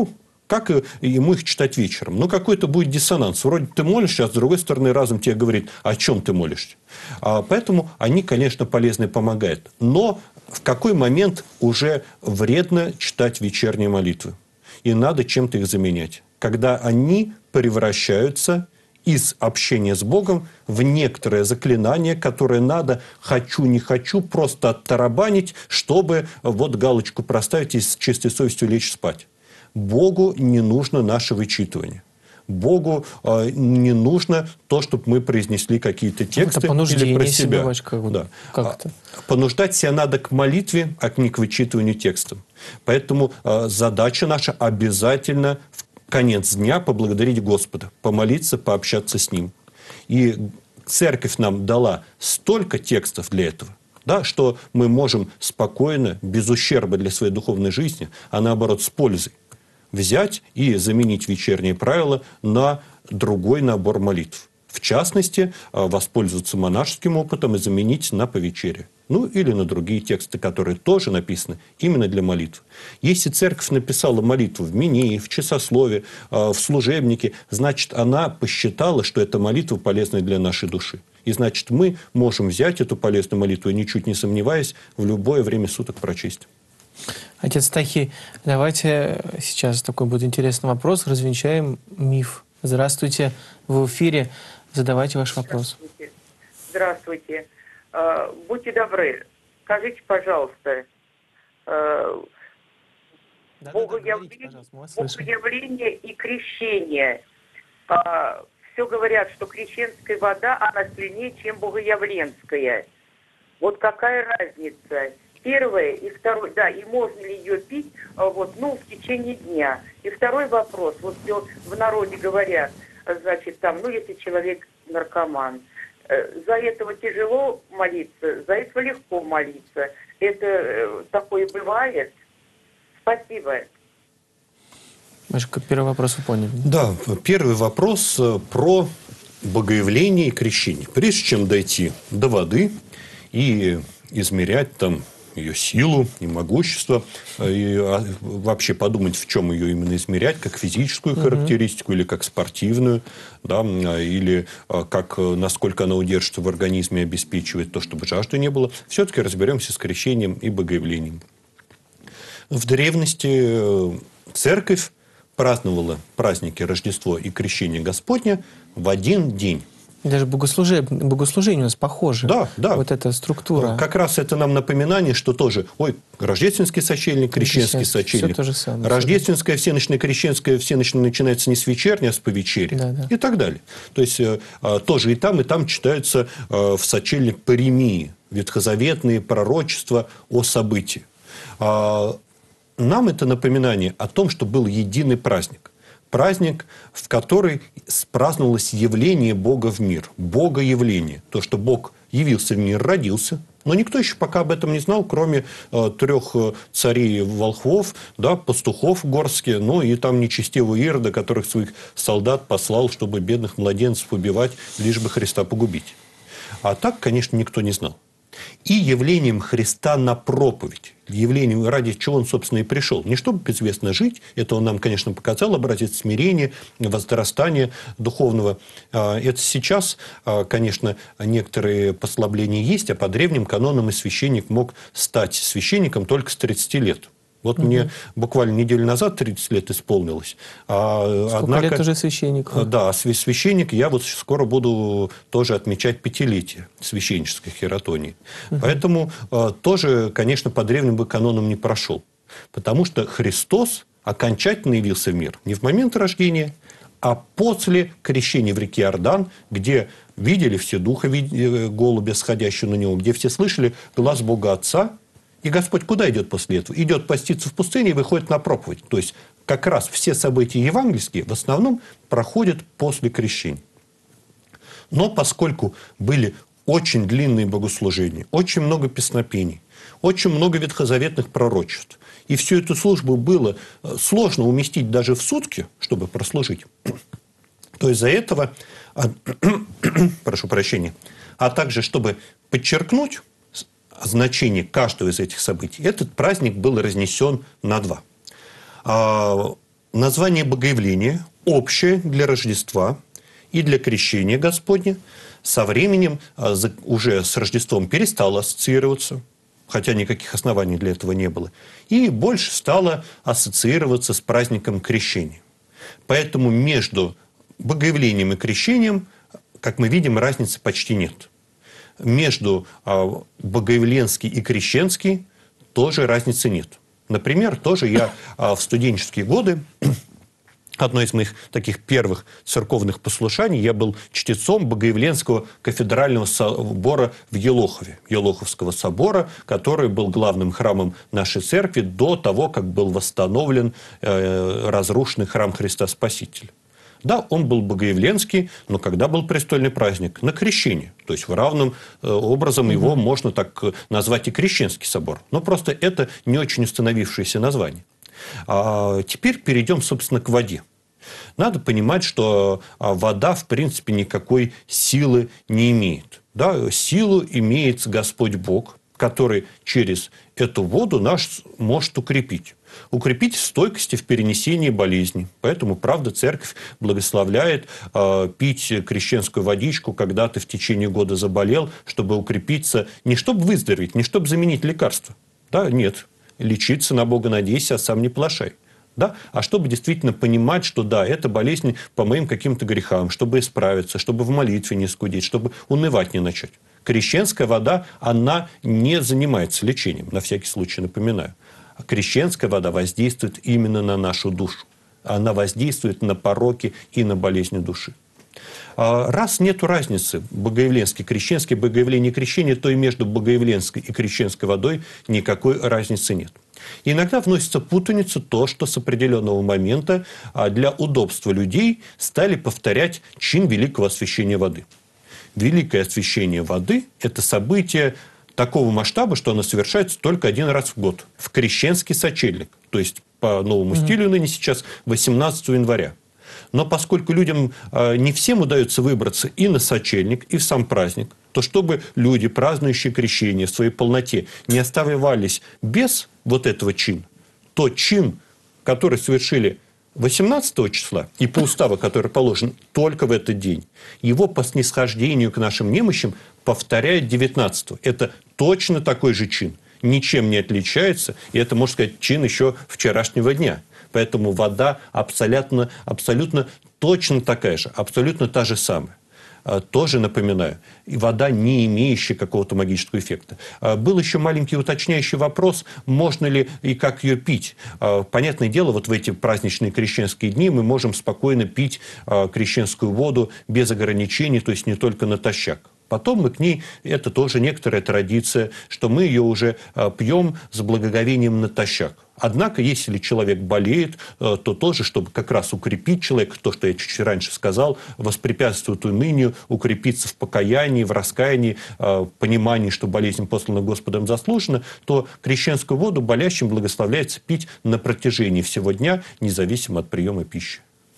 как ему их читать вечером? Ну, какой-то будет диссонанс. Вроде ты молишься, а с другой стороны разум тебе говорит, о чем ты молишься. А поэтому они, конечно, полезны и помогают. Но в какой момент уже вредно читать вечерние молитвы? И надо чем-то их заменять. Когда они превращаются из общения с Богом в некоторое заклинание, которое надо «хочу, не хочу» просто оттарабанить, чтобы вот галочку проставить и с чистой совестью лечь спать. Богу не нужно наше вычитывание. Богу э, не нужно то, чтобы мы произнесли какие-то тексты или про себя. Как да. как-то. Понуждать себя надо к молитве, а не к вычитыванию текстов. Поэтому э, задача наша обязательно в конец дня поблагодарить Господа, помолиться, пообщаться с Ним. И церковь нам дала столько текстов для этого, да, что мы можем спокойно, без ущерба для своей духовной жизни, а наоборот с пользой, взять и заменить вечерние правила на другой набор молитв. В частности, воспользоваться монашеским опытом и заменить на повечерие. Ну, или на другие тексты, которые тоже написаны именно для молитв. Если церковь написала молитву в Минее, в Часослове, в Служебнике, значит, она посчитала, что эта молитва полезна для нашей души. И значит, мы можем взять эту полезную молитву и, ничуть не сомневаясь, в любое время суток прочесть. Отец Тахи, давайте сейчас такой будет интересный вопрос. Развенчаем миф. Здравствуйте, вы в эфире. Задавайте ваш вопрос. Здравствуйте. Здравствуйте. Будьте добры, скажите, пожалуйста, Да, богоявление, да, да, богоявление и крещение. Все говорят, что крещенская вода, она сильнее, чем богоявленская. Вот какая разница? Первое и второе, да, и можно ли ее пить вот, ну, в течение дня. И второй вопрос, вот все в народе говорят, значит, там, ну, если человек наркоман, за этого тяжело молиться, за этого легко молиться. Это такое бывает? Спасибо. Машка, первый вопрос вы поняли. Да, первый вопрос про богоявление и крещение. Прежде чем дойти до воды и измерять там ее силу и могущество, и вообще подумать, в чем ее именно измерять, как физическую характеристику, или как спортивную, да, или как, насколько она удержится в организме и обеспечивает то, чтобы жажды не было, все-таки разберемся с крещением и богоявлением. В древности церковь праздновала праздники Рождество и Крещение Господня в один день. Даже богослужение, богослужение у нас похоже. Да, да. Вот эта структура. Как раз это нам напоминание, что тоже, ой, рождественский сочельник, крещенский сочельник. Все то же самое. Рождественское, всеночное, крещенское, всеночное начинается не с вечерни, а с повечерия. Да, да. И так далее. То есть, тоже и там, и там читаются в сочельник паремии, ветхозаветные пророчества о событии. Нам это напоминание о том, что был единый праздник. Праздник, в который праздновалось явление Бога в мир. Богоявление. То, что Бог явился в мир, родился. Но никто еще пока об этом не знал, кроме э, трех царей-волхвов, да, пастухов горские, ну и там нечестивого Ирода, которых своих солдат послал, чтобы бедных младенцев убивать, лишь бы Христа погубить. А так, конечно, никто не знал. И явлением Христа на проповедь, явлением, ради чего он, собственно, и пришел. Не чтобы безвестно жить, это он нам, конечно, показал, образец смирения, возрастания духовного. Это сейчас, конечно, некоторые послабления есть, а по древним канонам и священник мог стать священником только с тридцати лет. Вот угу. мне буквально неделю назад тридцать лет исполнилось. А, Сколько однако, лет уже священник? Да, священник. Я вот скоро буду тоже отмечать пятилетие священнической хератонии. Угу. Поэтому а, тоже, конечно, по древним канонам не прошел. Потому что Христос окончательно явился в мир не в момент рождения, а после крещения в реке Иордан, где видели все духа голубя, сходящего на него, где все слышали глас Бога Отца. И Господь куда идет после этого? Идет поститься в пустыне и выходит на проповедь. То есть, как раз все события евангельские в основном проходят после крещения. Но поскольку были очень длинные богослужения, очень много песнопений, очень много ветхозаветных пророчеств, и всю эту службу было сложно уместить даже в сутки, чтобы прослужить, то из-за этого, прошу прощения, а также, чтобы подчеркнуть значение каждого из этих событий, этот праздник был разнесен на два. название Богоявления общее для Рождества и для крещения Господня со временем уже с Рождеством перестало ассоциироваться, хотя никаких оснований для этого не было, и больше стало ассоциироваться с праздником крещения. Поэтому между Богоявлением и крещением, как мы видим, разницы почти нет. Между Богоявленский и крещенский тоже разницы нет. Например, тоже я в студенческие годы, одно из моих таких первых церковных послушаний, я был чтецом Богоявленского кафедрального собора в Елохове, Елоховского собора, который был главным храмом нашей церкви до того, как был восстановлен э, разрушенный храм Христа Спасителя. Да, он был богоявленский, но когда был престольный праздник? На крещение. То есть, в равном образом mm-hmm. его можно так назвать и крещенский собор. Но просто это не очень установившееся название. А теперь перейдем, собственно, к воде. Надо понимать, что вода, в принципе, никакой силы не имеет. Да, силу имеет Господь Бог, который через эту воду нас может укрепить. Укрепить в стойкости в перенесении болезней. Поэтому, правда, церковь благословляет э, пить крещенскую водичку, когда ты в течение года заболел, чтобы укрепиться, не чтобы выздороветь, не чтобы заменить лекарство. Да, нет, лечиться на Бога надейся, а сам не плашай. Да? А чтобы действительно понимать, что да, это болезнь по моим каким-то грехам, чтобы исправиться, чтобы в молитве не скудеть, чтобы унывать не начать. Крещенская вода, она не занимается лечением, на всякий случай напоминаю. Крещенская вода воздействует именно на нашу душу. Она воздействует на пороки и на болезни души. Раз нет разницы богоявленский, крещенский, богоявление и крещение, то и между богоявленской и крещенской водой никакой разницы нет. И иногда вносится путаница то, что с определенного момента для удобства людей стали повторять чин великого освящения воды. Великое освящение воды – это событие такого масштаба, что оно совершается только один раз в год. В крещенский сочельник. То есть, по новому mm-hmm. стилю ныне сейчас восемнадцатого января. Но поскольку людям э, не всем удается выбраться и на сочельник, и в сам праздник, то чтобы люди, празднующие крещение в своей полноте, не оставались без вот этого чина, то чин, который совершили восемнадцатого числа, и по уставу, который положен только в этот день, его по снисхождению к нашим немощам повторяет девятнадцатого. Это точно такой же чин, ничем не отличается, и это, можно сказать, чин еще вчерашнего дня. Поэтому вода абсолютно, абсолютно точно такая же, абсолютно та же самая. Тоже напоминаю, и вода, не имеющая какого-то магического эффекта. Был еще маленький уточняющий вопрос, можно ли и как ее пить. Понятное дело, вот в эти праздничные крещенские дни мы можем спокойно пить крещенскую воду без ограничений, то есть не только натощак. Потом мы к ней, это тоже некоторая традиция, что мы ее уже пьем с благоговением натощак. Однако, если человек болеет, то тоже, чтобы как раз укрепить человека, то, что я чуть-чуть раньше сказал, воспрепятствует унынию, укрепиться в покаянии, в раскаянии, понимании, что болезнь послана Господом заслужена, то крещенскую воду болящим благословляется пить на протяжении всего дня, независимо от приема пищи.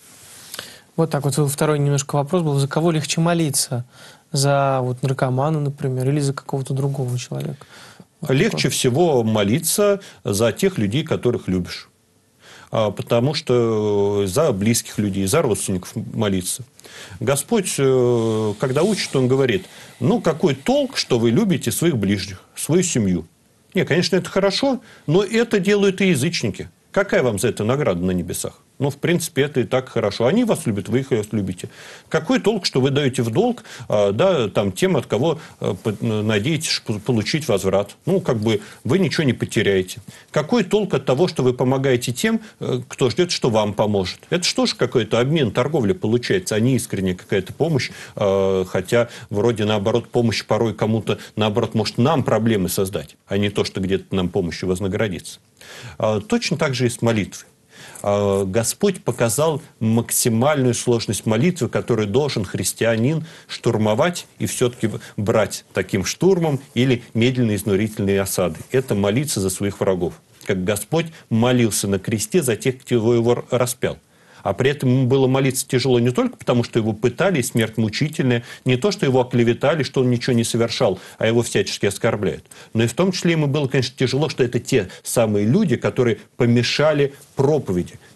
Вот так вот второй немножко вопрос был. За кого легче молиться? За вот наркомана, например, или за какого-то другого человека? Вот легче такое. всего молиться за тех людей, которых любишь. Потому что за близких людей, за родственников молиться. Господь, когда учит, Он говорит, ну, какой толк, что вы любите своих ближних, свою семью. Не, конечно, это хорошо, но это делают и язычники. Какая вам за это награда на небесах? Ну, в принципе, это и так хорошо. Они вас любят, вы их любите. Какой толк, что вы даете в долг да, там, тем, от кого надеетесь получить возврат? Ну, как бы вы ничего не потеряете. Какой толк от того, что вы помогаете тем, кто ждет, что вам поможет? Это что ж какой-то обмен, торговля получается, а не искренняя какая-то помощь. Хотя, вроде, наоборот, помощь порой кому-то, наоборот, может нам проблемы создать, а не то, что где-то нам помощью вознаградится. Точно так же и с молитвой. Господь показал максимальную сложность молитвы, которую должен христианин штурмовать и все-таки брать таким штурмом или медленные изнурительные осады. Это молиться за своих врагов. Как Господь молился на кресте за тех, кто его распял. А при этом ему было молиться тяжело не только потому, что его пытали, смерть мучительная, не то, что его оклеветали, что он ничего не совершал, а его всячески оскорбляют. Но и в том числе ему было, конечно, тяжело, что это те самые люди, которые помешали проповеди,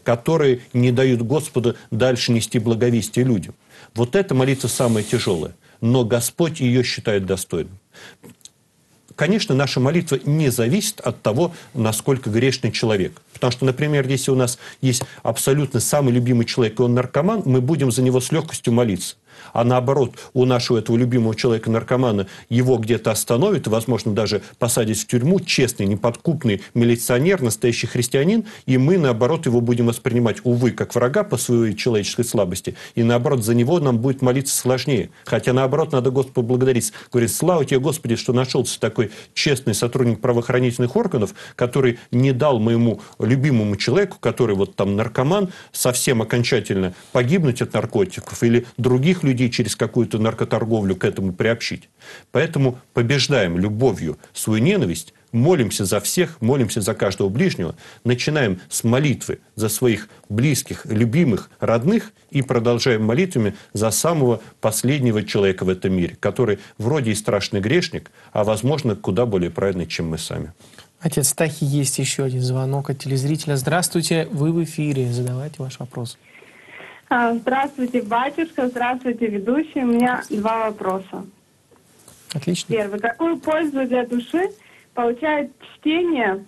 которые не дают Господу дальше нести благовестие людям. Вот эта молитва самая тяжелая, но Господь ее считает достойным. Конечно, наша молитва не зависит от того, насколько грешный человек. Потому что, например, если у нас есть абсолютно самый любимый человек, и он наркоман, мы будем за него с легкостью молиться. А наоборот, у нашего этого любимого человека-наркомана его где-то остановят, и, возможно, даже посадят в тюрьму, честный, неподкупный милиционер, настоящий христианин, и мы, наоборот, его будем воспринимать, увы, как врага по своей человеческой слабости, и, наоборот, за него нам будет молиться сложнее. Хотя, наоборот, надо Господу благодарить. Говорит, слава тебе, Господи, что нашелся такой честный сотрудник правоохранительных органов, который не дал моему любимому человеку, который вот там наркоман, совсем окончательно погибнуть от наркотиков или других людей через какую-то наркоторговлю к этому приобщить. Поэтому побеждаем любовью свою ненависть, молимся за всех, молимся за каждого ближнего, начинаем с молитвы за своих близких, любимых, родных и продолжаем молитвами за самого последнего человека в этом мире, который вроде и страшный грешник, а, возможно, куда более праведный, чем мы сами. Отец Стахий, есть еще один звонок от телезрителя. Здравствуйте, вы в эфире. Задавайте ваш вопрос. Здравствуйте, батюшка, здравствуйте, ведущий. У меня два вопроса. Отлично. Первый. Какую пользу для души получает чтение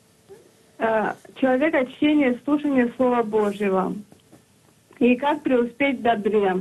э, человека, чтение и слушание Слова Божьего? И как преуспеть в добре?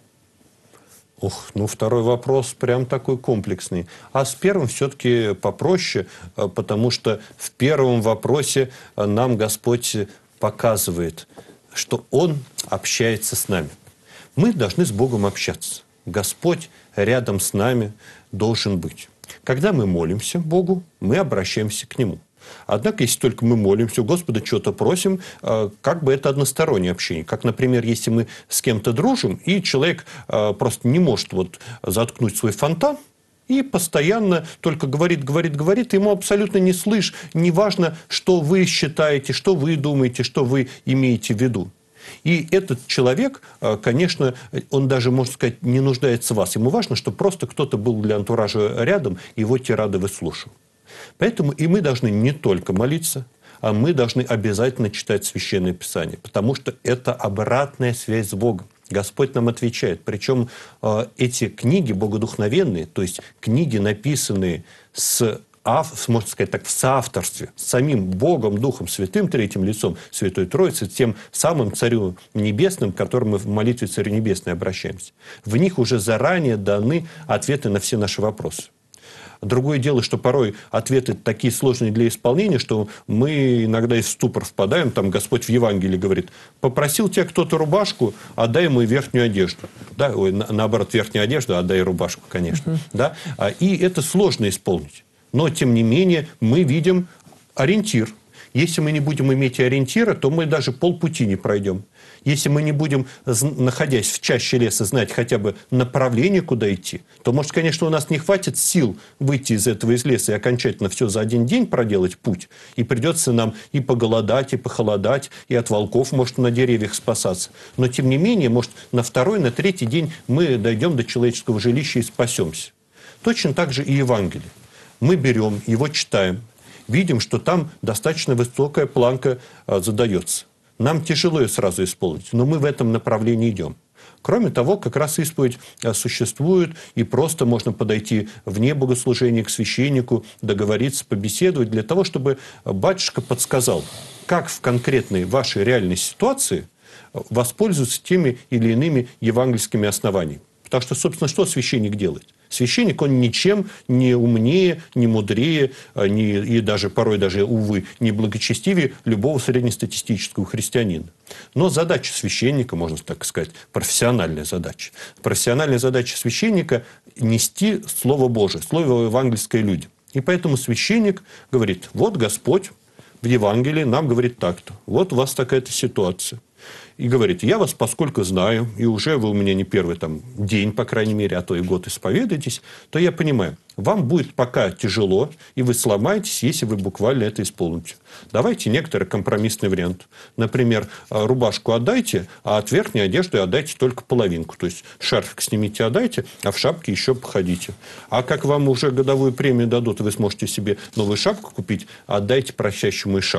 Ох, ну второй вопрос прям такой комплексный. А с первым все-таки попроще, потому что в первом вопросе нам Господь показывает, что Он общается с нами. Мы должны с Богом общаться. Господь рядом с нами должен быть. Когда мы молимся Богу, мы обращаемся к Нему. Однако, если только мы молимся, у Господа что-то просим, как бы это одностороннее общение. Как, например, если мы с кем-то дружим, и человек просто не может вот заткнуть свой фонтан, и постоянно только говорит, говорит, говорит, ему абсолютно не слышь, не важно, что вы считаете, что вы думаете, что вы имеете в виду. И этот человек, конечно, он даже, можно сказать, не нуждается в вас. Ему важно, чтобы просто кто-то был для антуража рядом, и его тирады выслушал. Поэтому и мы должны не только молиться, а мы должны обязательно читать Священное Писание, потому что это обратная связь с Богом. Господь нам отвечает. Причем э, эти книги богодухновенные, то есть книги, написанные с, ав, можно сказать так, в соавторстве с самим Богом, Духом Святым, третьим лицом Святой Троицы, тем самым Царю Небесным, к которому мы в молитве Царю Небесной обращаемся. В них уже заранее даны ответы на все наши вопросы. Другое дело, что порой ответы такие сложные для исполнения, что мы иногда и в ступор впадаем. Там Господь в Евангелии говорит, попросил тебя кто-то рубашку, отдай ему верхнюю одежду. Да? Ой, на, наоборот, верхнюю одежду, отдай рубашку, конечно. Uh-huh. Да? И это сложно исполнить. Но, тем не менее, мы видим ориентир. Если мы не будем иметь ориентира, то мы даже полпути не пройдем. Если мы не будем, находясь в чаще леса, знать хотя бы направление, куда идти, то, может, конечно, у нас не хватит сил выйти из этого из леса и окончательно все за один день проделать путь. И придется нам и поголодать, и похолодать, и от волков, может, на деревьях спасаться. Но, тем не менее, может, на второй, на третий день мы дойдем до человеческого жилища и спасемся. Точно так же и Евангелие. Мы берем, его читаем, видим, что там достаточно высокая планка а, задается. Нам тяжело ее сразу исполнить, но мы в этом направлении идем. Кроме того, как раз исповедь существует, и просто можно подойти вне богослужения к священнику, договориться, побеседовать, для того, чтобы батюшка подсказал, как в конкретной вашей реальной ситуации воспользоваться теми или иными евангельскими основаниями. Потому что, собственно, что священник делает? Священник, он ничем не умнее, не мудрее, не, и даже порой даже, увы, не благочестивее любого среднестатистического христианина. Но задача священника, можно так сказать, профессиональная задача. Профессиональная задача священника – нести Слово Божие, Слово евангельское людям. И поэтому священник говорит, вот Господь в Евангелии нам говорит так-то, вот у вас такая-то ситуация. И говорит, я вас поскольку знаю, и уже вы у меня не первый там, день, по крайней мере, а то и год исповедуетесь, то я понимаю, вам будет пока тяжело, и вы сломаетесь, если вы буквально это исполните. Давайте некоторый компромиссный вариант. Например, рубашку отдайте, а от верхней одежды отдайте только половинку. То есть шарфик снимите, отдайте, а в шапке еще походите. А как вам уже годовую премию дадут, и вы сможете себе новую шапку купить, отдайте просящему и шапку.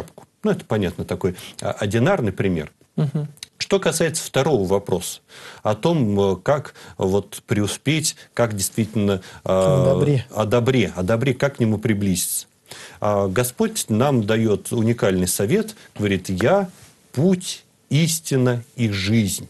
Ну, это, понятно, такой одинарный пример. Угу. Что касается второго вопроса, о том, как вот преуспеть, как действительно о добре, о добре, о добре, как к нему приблизиться. Господь нам дает уникальный совет, говорит: «Я путь, истина и жизнь».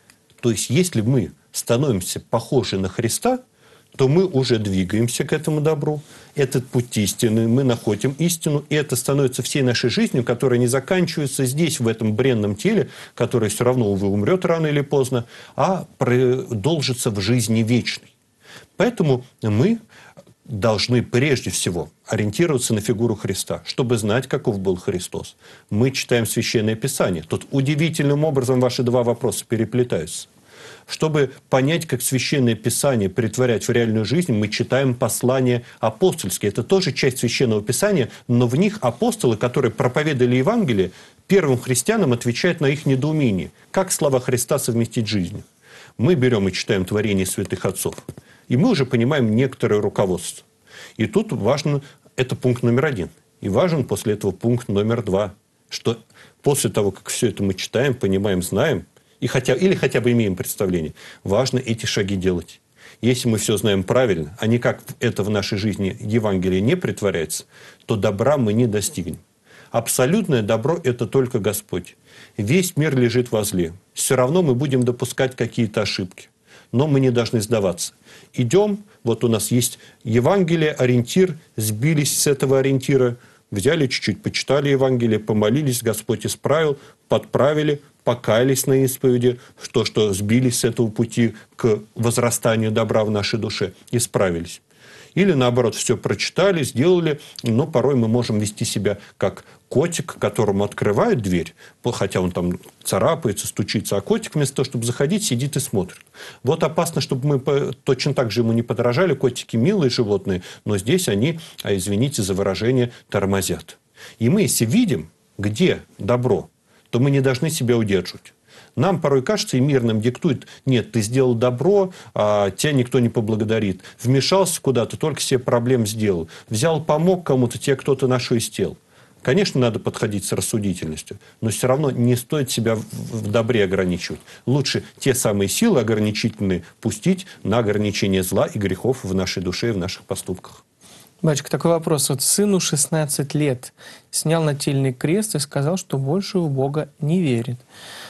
То есть, если мы становимся похожи на Христа, то мы уже двигаемся к этому добру. Этот путь истины, мы находим истину, и это становится всей нашей жизнью, которая не заканчивается здесь, в этом бренном теле, которое все равно, увы, умрет рано или поздно, а продолжится в жизни вечной. Поэтому мы должны прежде всего ориентироваться на фигуру Христа, чтобы знать, каков был Христос. Мы читаем Священное Писание. Тут удивительным образом ваши два вопроса переплетаются. Чтобы понять, как Священное Писание претворять в реальную жизнь, мы читаем послания апостольские. Это тоже часть Священного Писания, но в них апостолы, которые проповедовали Евангелие, первым христианам отвечают на их недоумение. Как слова Христа совместить с жизнью? Мы берем и читаем творение святых отцов, и мы уже понимаем некоторое руководство. И тут важно, это пункт номер один. И важен после этого пункт номер два, что после того, как все это мы читаем, понимаем, знаем, и хотя, или хотя бы имеем представление, важно эти шаги делать. Если мы все знаем правильно, а никак это в нашей жизни Евангелие не притворяется, то добра мы не достигнем. Абсолютное добро – это только Господь. Весь мир лежит во зле. Все равно мы будем допускать какие-то ошибки. Но мы не должны сдаваться. Идем, вот у нас есть Евангелие, ориентир, сбились с этого ориентира, взяли чуть-чуть, почитали Евангелие, помолились, Господь исправил, подправили, покаялись на исповеди, то, что сбились с этого пути к возрастанию добра в нашей душе, исправились. Или, наоборот, все прочитали, сделали, но порой мы можем вести себя как котик, которому открывают дверь, хотя он там царапается, стучится, а котик вместо того, чтобы заходить, сидит и смотрит. Вот опасно, чтобы мы точно так же ему не подражали. Котики милые животные, но здесь они, а извините за выражение, тормозят. И мы, если видим, где добро, то мы не должны себя удерживать. Нам порой кажется, и мир нам диктует: нет, ты сделал добро, а тебя никто не поблагодарит. Вмешался куда-то, только себе проблем сделал. Взял, помог кому-то, тебе кто-то нашелестел. Конечно, надо подходить с рассудительностью, но все равно не стоит себя в добре ограничивать. Лучше те самые силы ограничительные пустить на ограничение зла и грехов в нашей душе и в наших поступках. Батюшка, такой вопрос. Вот сыну шестнадцать лет, снял нательный крест и сказал, что больше в Бога не верит.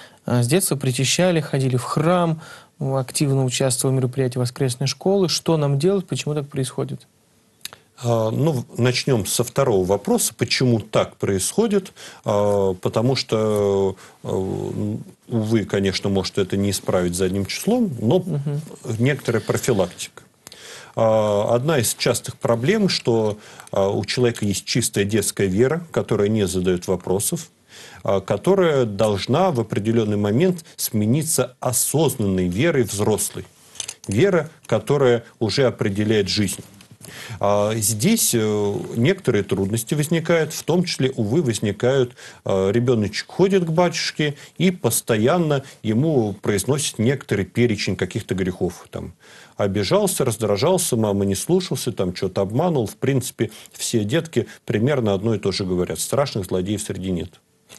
С детства причащали, ходили в храм, активно участвовали в мероприятии воскресной школы. Что нам делать, почему так происходит? Ну, начнем со второго вопроса. Почему так происходит? Потому что, увы, конечно, может это не исправить задним числом, но угу. некоторая профилактика. Одна из частых проблем, что у человека есть чистая детская вера, которая не задает вопросов, которая должна в определенный момент смениться осознанной верой взрослой. Вера, которая уже определяет жизнь. Здесь некоторые трудности возникают, в том числе, увы, возникают, ребеночек ходит к батюшке и постоянно ему произносит некоторый перечень каких-то грехов. Там, обижался, раздражался, мама не слушался, там что-то обманул. В принципе, все детки примерно одно и то же говорят. Страшных злодеев среди нет.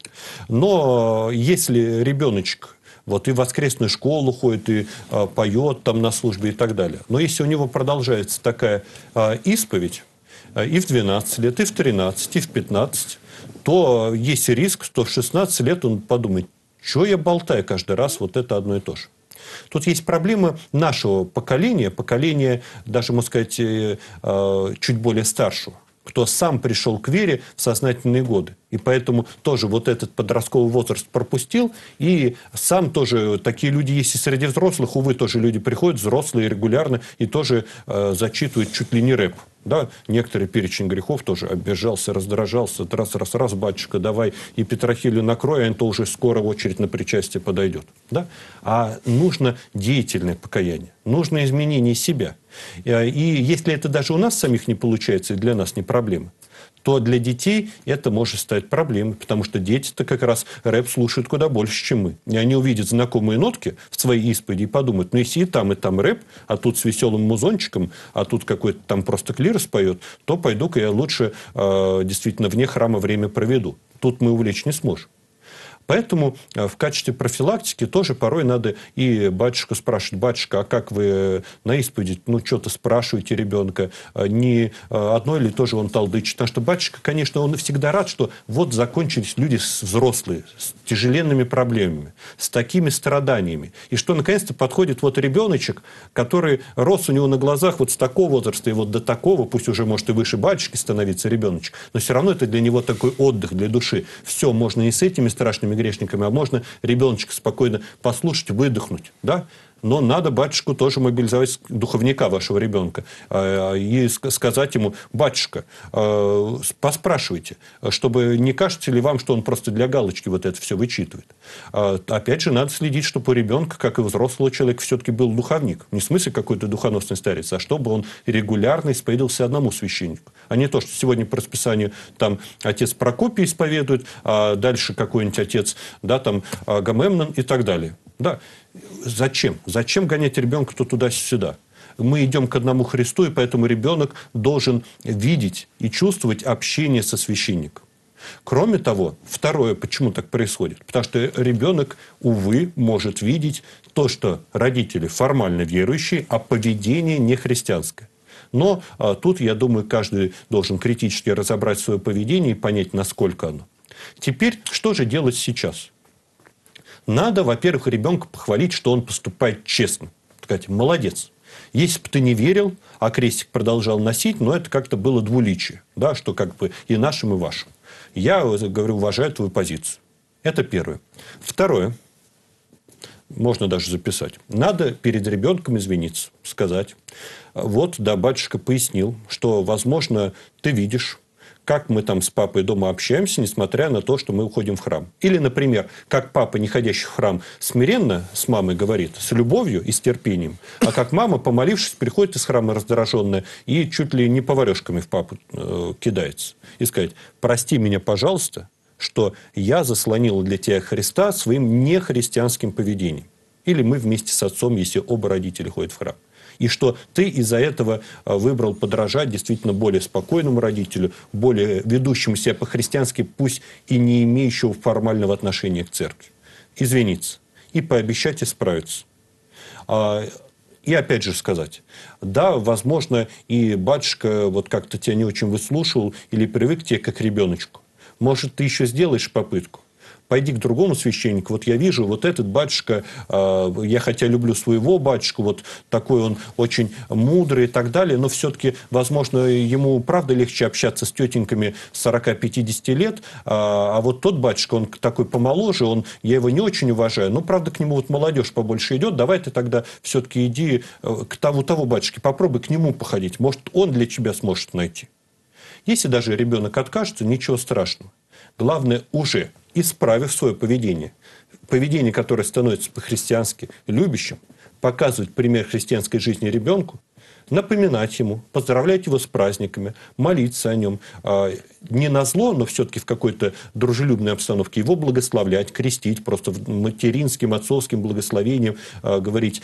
Но если ребеночек вот и в воскресную школу ходит, и а, поет там на службе и так далее. Но если у него продолжается такая а, исповедь а, и в двенадцать лет, и в тринадцать, и в пятнадцать, то есть риск, что в шестнадцать лет он подумает: что я болтаю каждый раз, вот это одно и то же. Тут есть проблема нашего поколения, поколения, даже, можно сказать, э, э, чуть более старшего, кто сам пришел к вере в сознательные годы. И поэтому тоже вот этот подростковый возраст пропустил. И сам тоже, такие люди есть и среди взрослых, увы, тоже люди приходят, взрослые регулярно, и тоже э, зачитывают чуть ли не рэп. Да? Некоторый перечень грехов тоже обижался, раздражался. Раз, раз, раз, батюшка, давай и Петрохилию накрой, а это уже скоро очередь на причастие подойдет. Да? А нужно деятельное покаяние, нужно изменение себя. И если это даже у нас самих не получается, и для нас не проблема, то для детей это может стать проблемой, потому что дети-то как раз рэп слушают куда больше, чем мы. И они увидят знакомые нотки в своей исповеди и подумают: ну, если и там, и там рэп, а тут с веселым музончиком, а тут какой-то там просто клирос поет, то пойду-ка я лучше э, действительно вне храма время проведу. тут мы увлечь не сможем. Поэтому в качестве профилактики тоже порой надо и батюшку спрашивать: батюшка, а как вы на исповеди, ну, что-то спрашиваете ребенка, не одно или тоже он толдычит. Потому что батюшка, конечно, он всегда рад, что вот закончились люди взрослые, с тяжеленными проблемами, с такими страданиями. И что, наконец-то, подходит вот ребеночек, который рос у него на глазах вот с такого возраста и вот до такого, пусть уже может и выше батюшки становиться ребеночек, но все равно это для него такой отдых для души. Все, можно и с этими страшными грешниками, а можно ребеночка спокойно послушать, выдохнуть, да? Но надо батюшку тоже мобилизовать, духовника вашего ребенка, и сказать ему: батюшка, поспрашивайте, чтобы не кажется ли вам, что он просто для галочки вот это все вычитывает. Опять же, надо следить, чтобы у ребенка, как и у взрослого человека, все-таки был духовник. Не в смысле какой-то духоносный старец, а чтобы он регулярно исповедовался одному священнику. А не то, что сегодня по расписанию там отец Прокопий исповедует, а дальше какой-нибудь отец, да, там, Агамемнон и так далее. Да. Зачем? Зачем гонять ребенка то туда-сюда? Мы идем к одному Христу, и поэтому ребенок должен видеть и чувствовать общение со священником. Кроме того, второе, почему так происходит? Потому что ребенок, увы, может видеть то, что родители формально верующие, а поведение не христианское. Но а, тут, я думаю, каждый должен критически разобрать свое поведение и понять, насколько оно. Теперь, что же делать сейчас? Надо, во-первых, ребенка похвалить, что он поступает честно. Сказать: молодец. Если бы ты не верил, а крестик продолжал носить, но это как-то было двуличие. Да, что как бы и нашим, и вашим. Я, говорю, уважаю твою позицию. Это первое. Второе. Можно даже записать. Надо перед ребенком извиниться. Сказать: вот, да, батюшка пояснил, что, возможно, ты видишь, как мы там с папой дома общаемся, несмотря на то, что мы уходим в храм. Или, например, как папа, не ходящий в храм, смиренно с мамой говорит, с любовью и с терпением, а как мама, помолившись, приходит из храма раздраженная и чуть ли не поварешками в папу э, кидается. И сказать: прости меня, пожалуйста, что я заслонила для тебя Христа своим нехристианским поведением. Или мы вместе с отцом, если оба родителя ходят в храм. И что ты из-за этого выбрал подражать действительно более спокойному родителю, более ведущему себя по-христиански, пусть и не имеющему формального отношения к церкви. Извиниться. И пообещать исправиться. И опять же сказать: да, возможно, и батюшка вот как-то тебя не очень выслушивал или привык к тебе как к ребеночку. Может, ты еще сделаешь попытку? Пойди к другому священнику. Вот я вижу, вот этот батюшка, э, я хотя люблю своего батюшку, вот такой он очень мудрый и так далее, но все-таки, возможно, ему правда легче общаться с тетеньками сорока-пятидесяти лет, а, а вот тот батюшка, он такой помоложе, он, я его не очень уважаю, но правда к нему вот молодежь побольше идет, давай ты тогда все-таки иди к тому, того батюшке, попробуй к нему походить, может, он для тебя сможет найти. Если даже ребенок откажется, ничего страшного. Главное, уже исправив свое поведение, поведение, которое становится по-христиански любящим, показывать пример христианской жизни ребенку, напоминать ему, поздравлять его с праздниками, молиться о нем. Не назло, но все-таки в какой-то дружелюбной обстановке его благословлять, крестить, просто материнским, отцовским благословением говорить: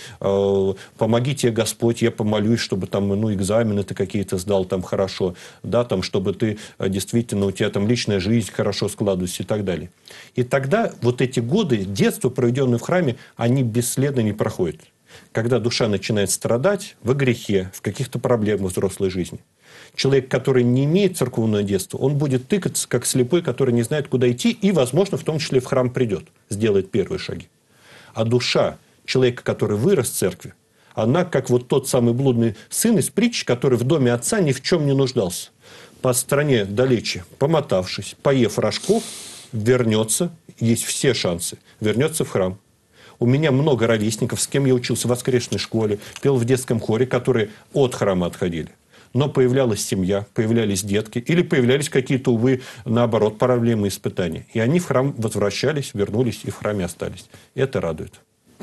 помоги тебе Господь, я помолюсь, чтобы там, ну, экзамены ты какие-то сдал там хорошо, да, там, чтобы ты действительно, у тебя там личная жизнь хорошо складывалась и так далее. И тогда вот эти годы детства, проведенные в храме, они бесследно не проходят. Когда душа начинает страдать во грехе, в каких-то проблемах взрослой жизни. Человек, который не имеет церковного детства, он будет тыкаться, как слепой, который не знает, куда идти, и, возможно, в том числе в храм придет, сделает первые шаги. А душа человека, который вырос в церкви, она, как вот тот самый блудный сын из притчи, который в доме отца ни в чем не нуждался. По стране далече, помотавшись, поев рожков, вернется, есть все шансы, вернется в храм. У меня много ровесников, с кем я учился в воскресной школе, пел в детском хоре, которые от храма отходили. Но появлялась семья, появлялись детки, или появлялись какие-то, увы, наоборот, проблемы, испытания. И они в храм возвращались, вернулись и в храме остались. Это радует.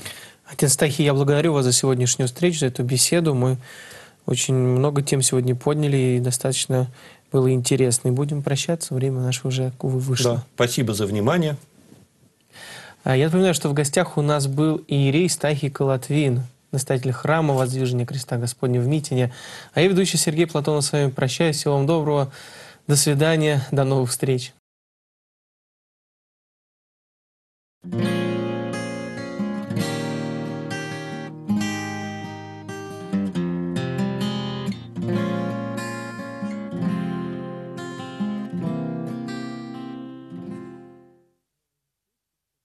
Отец Стахий, я благодарю вас за сегодняшнюю встречу, за эту беседу. Мы очень много тем сегодня подняли, и достаточно было интересно. И будем прощаться, время наше уже, увы, вышло. Да, спасибо за внимание. Я напоминаю, что в гостях у нас был иерей Стахий Колотвин, настоятель храма Воздвижения Креста Господня в Митине. А я, ведущий Сергей Платонов, с вами прощаюсь. Всего вам доброго. До свидания. До новых встреч. Thank you.